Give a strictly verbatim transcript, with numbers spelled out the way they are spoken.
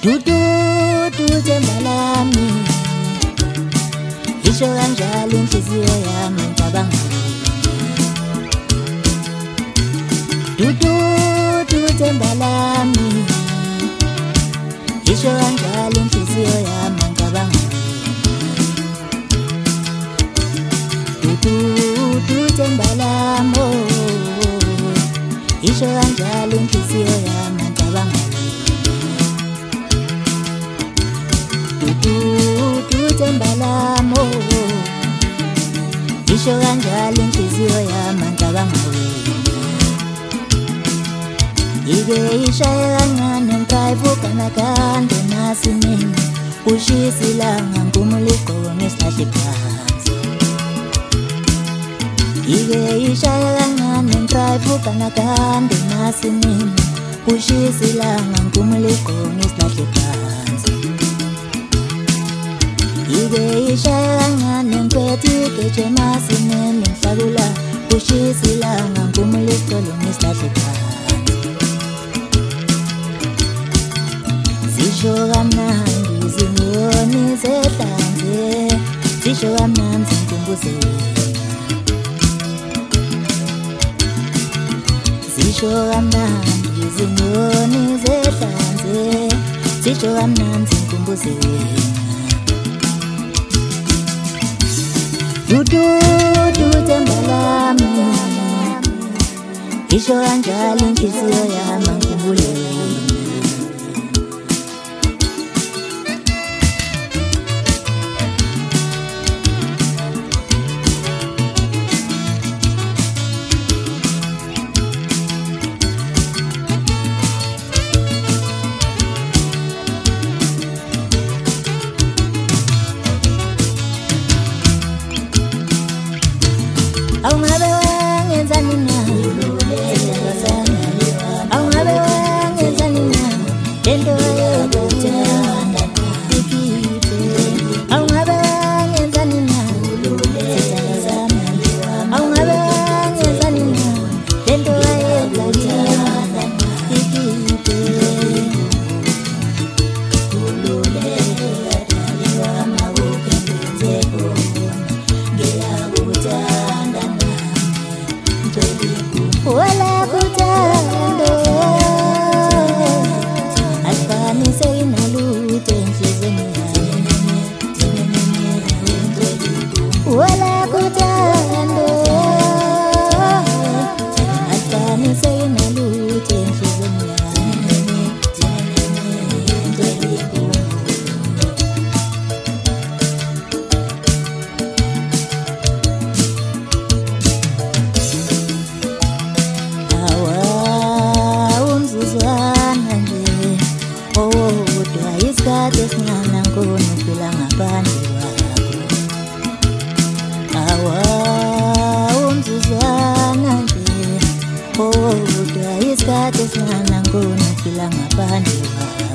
Dudu dudu mbalami isho kanjalo inhliziyo yami ngicabanga Dudu dudu mbalami isho kanjalo inhliziyo yami ngicabanga Dudu dudu mbalamo isho kanjalo inhliziyo yami ngicabanga Dudu mbalamo isho kanjalo inhliziyo yami ngicabanga Ike ishaye kancane ngiyivuka nakande nasimini ushisa ilanga ngumuliko ngesihlahla phansi Ike ishaye kancane ngiyivuka nakande nasimini ushisa ilanga ngumuliko ngesihlahla phansi Ike ishaye kancane ngiphethe ke masimini ngihlakula ushisa ilanga ngumuliko ngesihlahla phansi Sisho kamnandi zingoni zehlanze Sisho kamnandi ngumbuze Sisho kamnandi zingoni zehlanze Sisho kamnandi ngumbuze Dudu dudu mbalami Isho kanjalo inhliziyo yami ngikhumbule Awu ngabe wenzani na Awu ngabe wenzani na Lento yokuthanda ikipe Awu ngabe wenzani na Awu ngabe wenzani na Lento yokuthanda ikipe Wala kutando Alfani sayina lute nhlizweni Wala kutando Alfani sayina lute nhlizweni Isikhathi esincane ngikona ukuphila ngaphandle kwakho Awa umzuzwana nje Kodwa isikhathi esincane ngikona ukuphila ngaphandle kwakho